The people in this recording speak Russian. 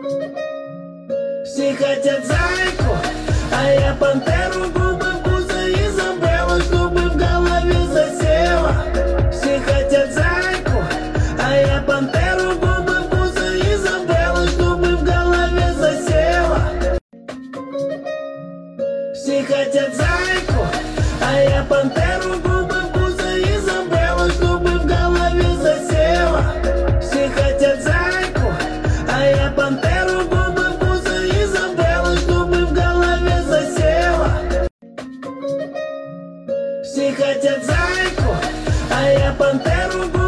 Все хотят зайку, а я пантеру, губы вкуса Изабелла, чтобы в голове засела. Все хотят зайку, а я пантеру, губы вкуса Изабелла, чтобы в голове засела. Все хотят зайку, а я пантеру, губы вкуса Изабелла, чтобы в голове засела. Все хотят зайку, а я пантеру, губы вкуса Изабелла, чтобы в голове засела. Все хотят зайку, а я пантеру.